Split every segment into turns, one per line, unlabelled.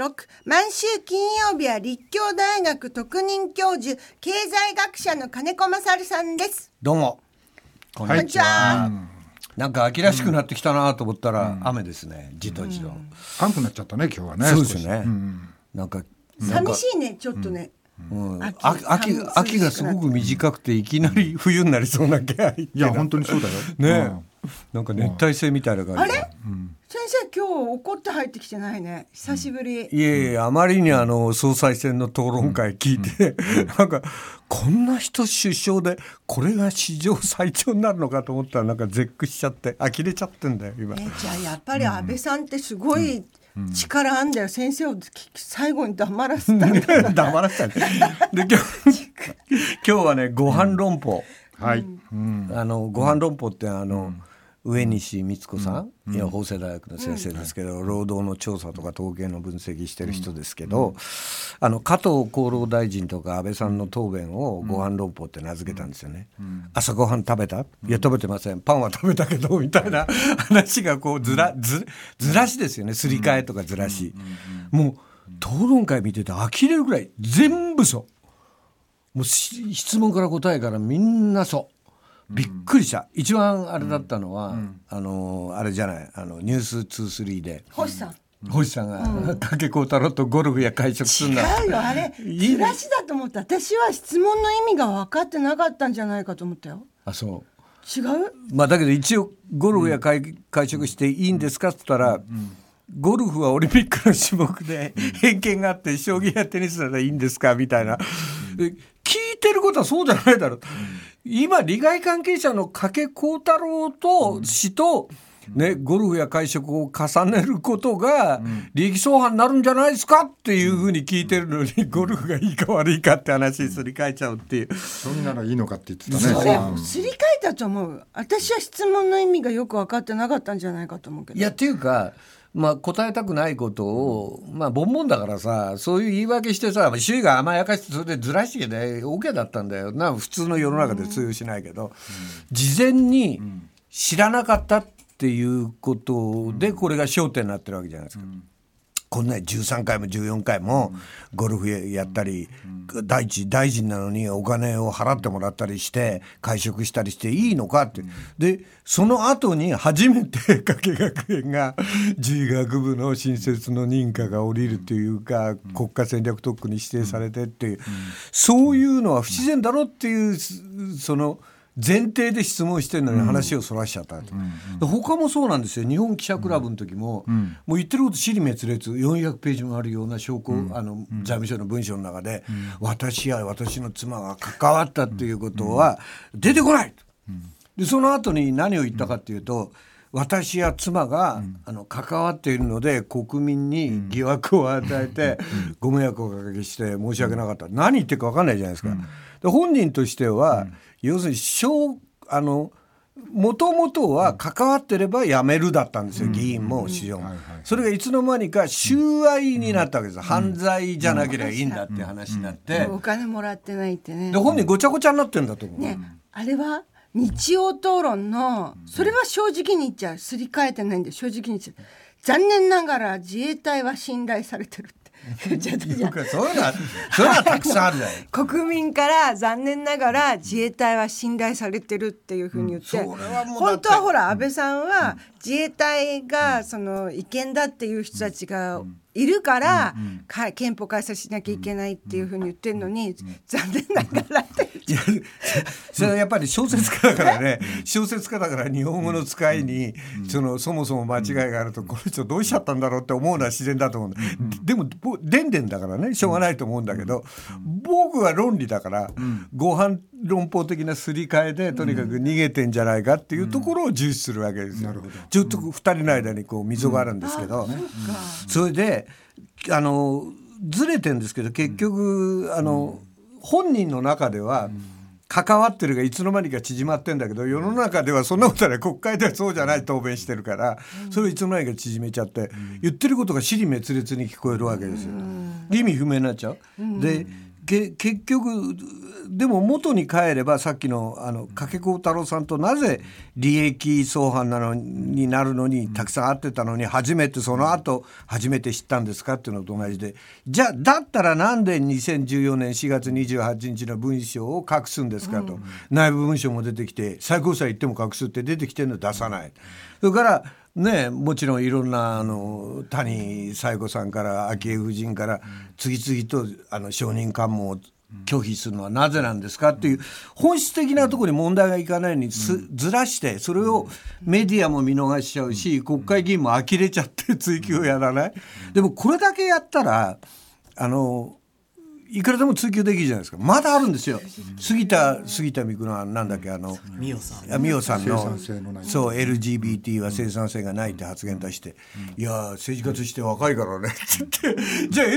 録、毎週金曜日は立教大学特任教授、経済学者の金子勝さんです。
どうも
こんにちは。
なんか秋らしくなってきたなと思ったら、雨ですね。じとじと
寒くなっちゃったね今日はね。
そうですね、なんか
寂しいねちょっとね、
秋がすごく短くていきなり冬になりそうな気配。
いや本当にそうだよ
ね、なんか熱帯性みたいな感じ。
あれ、先生今日怒って入ってきてないね、久しぶり。
いえいえ、あまりに総裁選の討論会聞いて、なんかこんな人首相でこれが史上最長になるのかと思ったら、なんか絶句しちゃって呆れちゃってんだよ今。
じゃあやっぱり安倍さんってすごい力あんだよ、先生を最後に黙らせたんだ
黙らせたね。で今日はね、ご飯論法、ご飯論法って上西光子さん、法政大学の先生ですけど、労働の調査とか統計の分析してる人ですけど、加藤厚労大臣とか安倍さんの答弁をご飯論法って名付けたんですよね。朝ご飯食べた？いや食べてません。パンは食べたけどみたいな話がこうずらしですよね。すり替えとかずらし、もう討論会見てて呆れるぐらい全部そう。もう質問から答えからみんなそう。びっくりした。一番あれだったのは、あれじゃない、ニュース23で
星さん
が加計幸太郎とゴルフや会食するんだ。
違うよ、あれずらしだと思った。私は質問の意味が分かってなかったんじゃないかと思ったよ。
あ、そう。
違う。
だけど一応ゴルフや会食していいんですかって言ったら、ゴルフはオリンピックの種目で偏見があって、将棋やテニスならいいんですかみたいな。聞いてることはそうじゃないだろう。今利害関係者の加計幸太郎と氏と、ゴルフや会食を重ねることが利益相反になるんじゃないですかっていうふうに聞いてるのに、ゴルフがいいか悪いかって話にすり替えちゃうっていう。
そんならいいのかって言ってたね。
それすり替えたと思う。私は質問の意味がよく分かってなかったんじゃないかと思うけど。
いやっていうか、答えたくないことを、ボンボンだからさ、そういう言い訳してさ、周囲が甘やかしてそれでずらしてね OK だったんだよな。普通の世の中で通用しないけど、事前に知らなかったっていうことでこれが焦点になってるわけじゃないですか。こんな13回も14回もゴルフやったり、大臣なのにお金を払ってもらったりして会食したりしていいのかって。でその後に初めて加計学園が獣医学部の新設の認可が下りるというか、国家戦略特区に指定されてっていう、そういうのは不自然だろっていう、その前提で質問してるのに話をそらしちゃった、他もそうなんですよ。日本記者クラブの時も、もう言ってること尻滅裂、400ページもあるような証拠、財務省の文書の中で、私や私の妻が関わったっていうことは出てこない、でその後に何を言ったかっていうと、私や妻が、関わっているので国民に疑惑を与えて、ご迷惑をおかけして申し訳なかった、何言ってるか分かんないじゃないですか。で本人としては、要するにもともとは関わってれば辞めるだったんですよ、議員も市長も。それがいつの間にか収賄になったわけです。犯罪じゃなければいいんだっていう話になって、
お金もらってないってね。
で本人ごちゃごちゃになってるんだと思う、
あれは日曜討論の、それは正直に言っちゃう、すり替えてないんで正直に言っちゃう。残念ながら自衛隊は信頼されてるってそういうの
はたくさんあるじゃない。
国民から残念ながら自衛隊は信頼されてるっていうふうに言って、本当はほら安倍さんは自衛隊がその違憲だっていう人たちがいるから、憲法改正しなきゃいけないっていうふうに言ってるのに、残念ながらって
それはやっぱり小説家だからね。小説家だから日本語の使いに、そもそも間違いがあると、この人どうしちゃったんだろうって思うのは自然だと思う。でもでんでんだからね、しょうがないと思うんだけど、僕は論理だから、ご飯論法的なすり替えでとにかく逃げてんじゃないかっていうところを重視するわけですよ。ちょっと2人の間にこう溝があるんですけど、それでずれてんですけど、結局本人の中では関わってるがいつの間にか縮まってんだけど、世の中ではそんなことはない、国会ではそうじゃない答弁してるから、それをいつの間にか縮めちゃって、言ってることが尻滅裂に聞こえるわけですよ。意味不明になっちゃう。で結局でも元に帰ればさっきの掛孝太郎さんとなぜ利益相反なのになるのにたくさん会ってたのにその後初めて知ったんですかっていうのと同じで、じゃあだったらなんで2014年4月28日の文書を隠すんですかと、内部文書も出てきて最高裁行っても隠すって出てきてるの出さない。それからね、もちろんいろんな谷紗子さんから昭恵夫人から次々と証人喚問を拒否するのはなぜなんですかっていう本質的なところに問題がいかないようにずらして、それをメディアも見逃しちゃうし、国会議員も呆れちゃって追及をやらない。でもこれだけやったらいくらでも追及できるじゃないですか。まだあるんですよ。杉田美久のなんだっけ
美代さん
のそう LGBT は生産性がないって発言に対して、いや政治家として若いからねって言って、じゃあ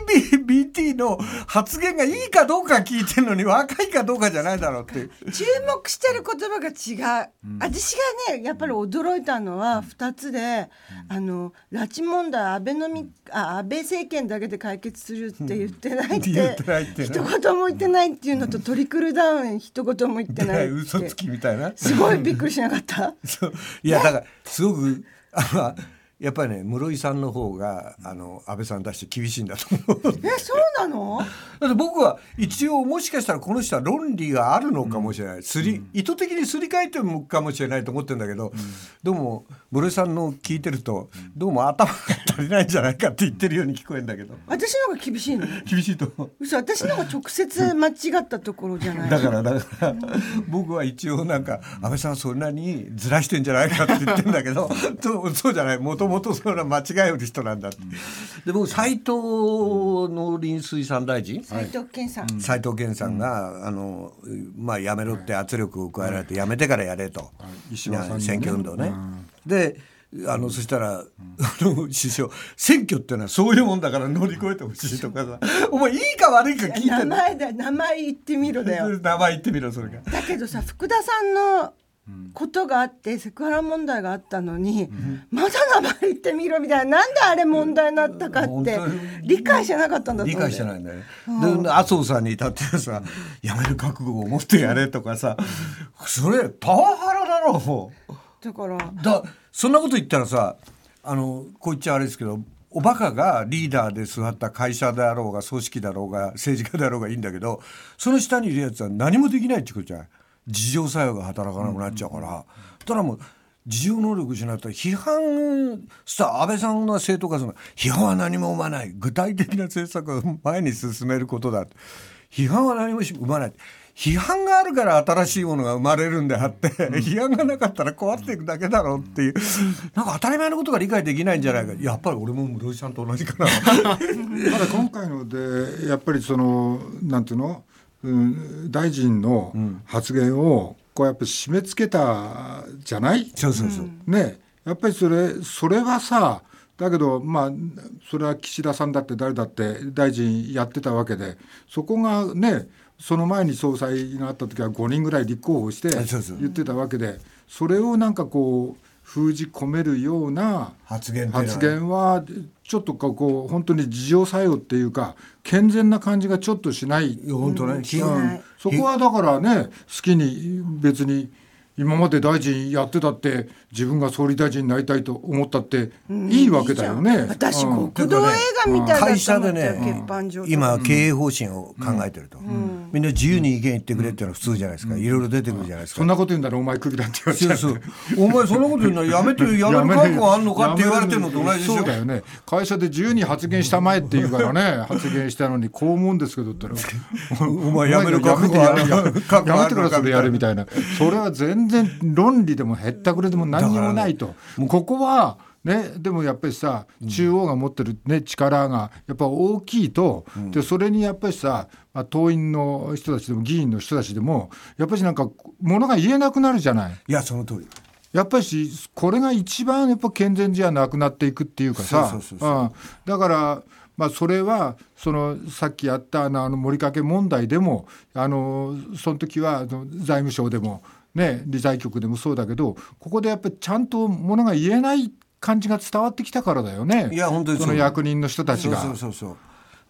LGBT の発言がいいかどうか聞いてるのに若いかどうかじゃないだろうって
注目してる言葉が違う。私がねやっぱり驚いたのは2つで、拉致問題安倍政権だけで解決するって言ってないって一言も言ってないっていうのと、トリクルダウン一言も言ってないって
嘘つきみたいな、
すごいびっくりしなかった
そういやだからすごくやっぱりね室井さんの方が安倍さん出して厳しいんだと思う。
そうなの？
だって僕は一応もしかしたらこの人は論理があるのかもしれない、意図的にすり替えてるのかもしれないと思ってるんだけど、どうも室井さんの聞いてるとどうも頭が足りないんじゃないかって言ってるように聞こえるんだけど、
私の方が厳しいの？
厳しいと思う。
嘘、私の方が直接間違ったところじゃない。
だから僕は一応なんか安倍さんそんなにずらしてんじゃないかって言ってるんだけどそうじゃない、もともとそんな間違える人なんだって。で僕斉藤農林水産大臣
斉藤健さ
んが辞めろって圧力を加えられて、辞めてからやれと、選挙運動ね。でそしたら、首相選挙ってのはそういうもんだから乗り越えてほしいとかさお前いいか悪いか聞いて
名前言ってみろだよ
名前言ってみろそれが。
だけどさ、福田さんのことがあってセクハラ問題があったのに、まだ名前言ってみろみたいな、なんであれ問題になったかって理解してなかったんだと思う。
理解してないんだよね。で麻生さんに至ってはさ、やめる覚悟を持ってやれとかさ、それパワハラだろ。
だから
そんなこと言ったらさ、こう言っちゃあれですけど、おバカがリーダーで座った会社であろうが組織だろうが政治家であろうがいいんだけど、その下にいるやつは何もできないってことじゃない。自浄作用が働かなくなっちゃうから、ただもう自浄能力失ったら批判さ、安倍さんの正当化するの、批判は何も生まない、具体的な政策を前に進めることだ、批判は何も生まない、批判があるから新しいものが生まれるんであって、批判がなかったら壊っていくだけだろうっていう、なんか当たり前のことが理解できないんじゃないか。やっぱり俺も室井さんと同じかな
ただ今回のでやっぱりなんていうの、大臣の発言をこうやっぱり締め付けたじゃない。
そう
ね、やっぱりそれはさ、だけどそれは岸田さんだって誰だって大臣やってたわけで、そこがね、その前に総裁があった時は5人ぐらい立候補して言ってたわけで、それをなんかこう封じ込めるような発言はちょっとこう本当に自浄作用っていうか健全な感じがちょっとしない。
本当ね、
そこはだからね、好きに別に今まで大臣やってたって自分が総理大臣になりたいと思ったっていいわけだよね。
私国道映画みたいだった
会社でね、今経営方針を考えてると、みんな自由に意見言ってくれっていうのは普通じゃないですか、いろいろ出てくるじゃないですか。
そんなこと言うんだらお前クビだって言われちゃう。
そうお前そんなこと言うのはやめる覚悟あんのかって言われてるのと同じでしょ。
そうだよね、会社で自由に発言したまえって言うからね発言したのにこう思うんですけどって言ったらお前やめる覚悟あるのか、やめてからそれやるみたいな、それは全然論理でもへったくれでも何にもないと。ここはね、でもやっぱりさ、中央が持ってる、ね、力がやっぱ大きいと、でそれにやっぱりさ、党員の人たちでも議員の人たちでもやっぱりなんか物が言えなくなるじゃない。
いやその通り。
やっぱりこれが一番やっぱ健全じゃなくなっていくっていうかさ、だからそれはさっきやった盛りかけ問題でもその時は財務省でもね、理財局でもそうだけど、ここでやっぱりちゃんとものが言えない感じが伝わってきたからだよね。
いや本当に
その役人の人たちが。
そう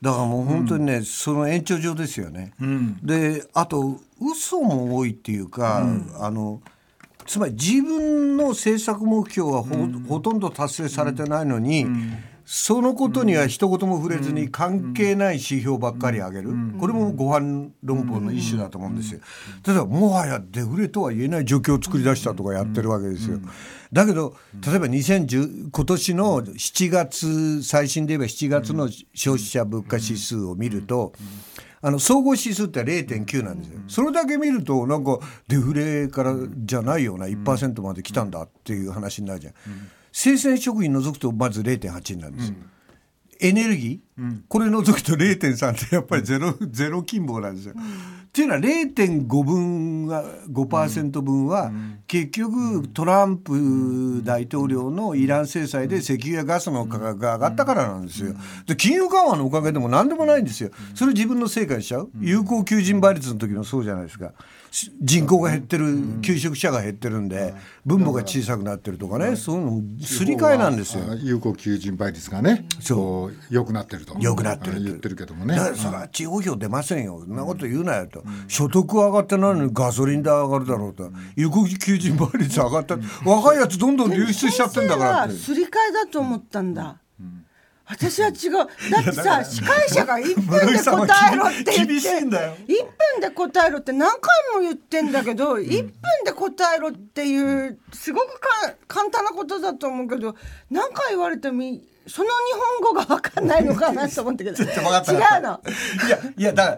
だからもう本当にね、その延長上ですよね。であと嘘も多いっていうか、つまり自分の政策目標は ほとんど達成されてないのに、そのことには一言も触れずに関係ない指標ばっかり上げる、これも誤判論法の一種だと思うんですよ。例えばもはやデフレとは言えない状況を作り出したとかやってるわけですよ。だけど例えば今年の7月、最新で言えば7月の消費者物価指数を見ると、総合指数って 0.9 なんですよ。それだけ見るとなんかデフレからじゃないような 1% まで来たんだっていう話になるじゃん。生鮮食品除くとまず 0.8 になるんですよ。エネルギー、これ除くと 0.3 ってやっぱりゼロ金棒なんですよ。っていうのは 0.5 分が 5% 分は結局トランプ大統領のイラン制裁で石油やガスの価格が上がったからなんですよ。で金融緩和のおかげでも何でもないんですよ。それ自分の成果にしちゃう。有効求人倍率の時のそうじゃないですか。人口が減ってる、求職者が減ってるんで分母が小さくなってるとかね、そういうのすり替えなんですよ。
有効求人倍率がね、そう良くなってると
良くなってる
言ってるけどもね。
だからそれは地方票出ませんよ、そんなこと言うなよと。所得は上がってないのにガソリン代上がるだろうと。有効求人倍率上がった、若いやつどんどん流出しちゃってんだからって。
すり替えだと思ったんだ。私は違う。だってさ、司会者が1分で答えろって言って、1分で答えろって何回も言ってんだけど、1分で答えろっていうすごく簡単なことだと思うけど、何回言われてもその日本語が分かんないのかなと思ったけど違うの。
いやだから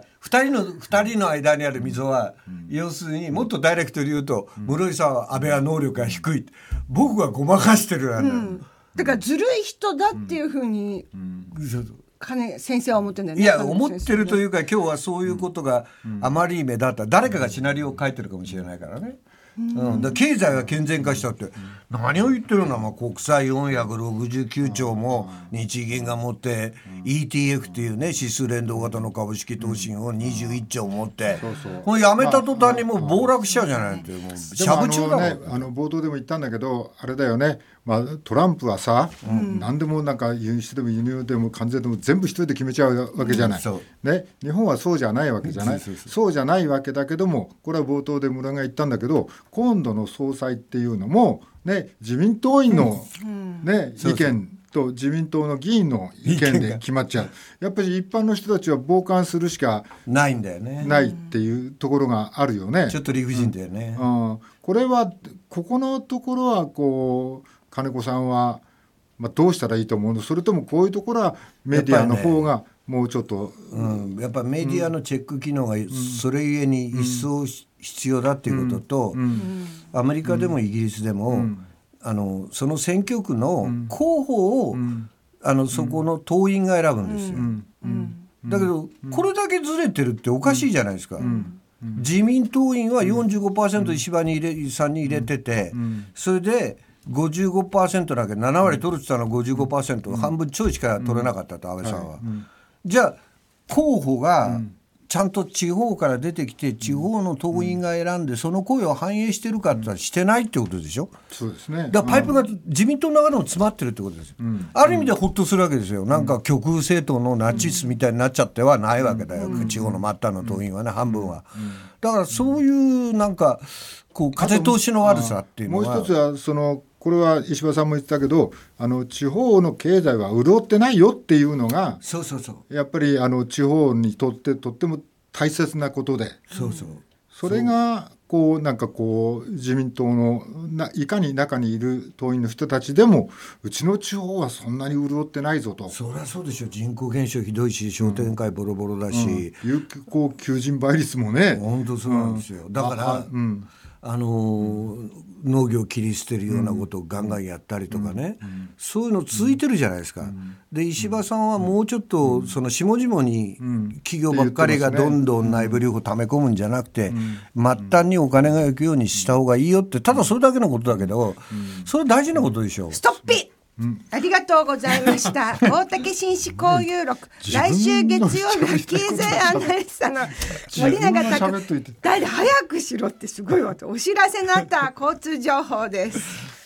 2人の間にある溝は、要するにもっとダイレクトに言うと、室井さんは安倍は能力が低い、僕がごまかしてるなんだ、
だからずるい人だっていうふうに、先生は思ってるんだよね。
いや思ってるというか、今日はそういうことがあまり目立った、誰かがシナリオを書いてるかもしれないからね。だ経済が健全化したって何を言ってるの。まあ、国債469兆も日銀が持って、ETF っていうね指数連動型の株式投資を21兆持って、もうやめた途端にもう暴落しちゃうじゃないって、もうしゃぶ中だもん。
冒頭でも言ったんだけど、あれだよね、トランプはさ、何でもなんか輸出でも輸入でも関税でも全部一人で決めちゃうわけじゃない、ね、日本はそうじゃないわけじゃない。そうじゃないわけだけども、これは冒頭で村が言ったんだけど、今度の総裁っていうのも、ね、自民党員の、ね、意見と自民党の議員の意見で決まっちゃう。やっぱり一般の人たちは傍観するしか
ないんだよね。
ないっていうところがあるよね。
ちょっと理不尽だよね。
これはここのところはこう金子さんは、どうしたらいいと思うの？それともこういうところはメディアの方がもうちょっと、
やっぱメディアのチェック機能がそれゆえに一層必要だっていうことと、アメリカでもイギリスでも、その選挙区の候補を、そこの党員が選ぶんですよ。だけどこれだけずれてるっておかしいじゃないですか。自民党員は 45% 石破さんに入れてて、それで55% だけ7割取るって言ったのは 55%、半分ちょいしか取れなかったと、安倍さんは。じゃあ候補がちゃんと地方から出てきて、地方の党員が選んでその声を反映してるかって言ったらしてないってことでしょ。
そうですね。
だからパイプが自民党の中でも詰まってるってことですよ。ある意味ではホッとするわけですよ。なんか極右政党のナチスみたいになっちゃってはないわけだよ、地方の末端の党員はね、半分は。だからそういうなんかこう風通しの悪さっていうのは、
もう一つはこれは石破さんも言ってたけど、地方の経済は潤ってないよっていうのが、やっぱり地方にとってとっても大切なことで、それがなんか自民党のいかに中にいる党員の人たちでも、うちの地方はそんなに潤ってないぞと。
そりゃそうでしょ。人口減少ひどいし、商店街ボロボロだし、
有効求人倍率もね、
本当そうなんですよ。だから農業を切り捨てるようなことをガンガンやったりとかね、そういうの続いてるじゃないですか。で石破さんはもうちょっとその下々に企業ばっかりがどんどん内部留保溜め込むんじゃなくて、末端にお金が行くようにした方がいいよって、ただそれだけのことだけど、それ大事なことでしょ。
ストッピありがとうございました大竹紳士交友録、来週月曜日は経済アナリストの森永卓、早くしろってすごいわ。お知らせのあった交通情報です。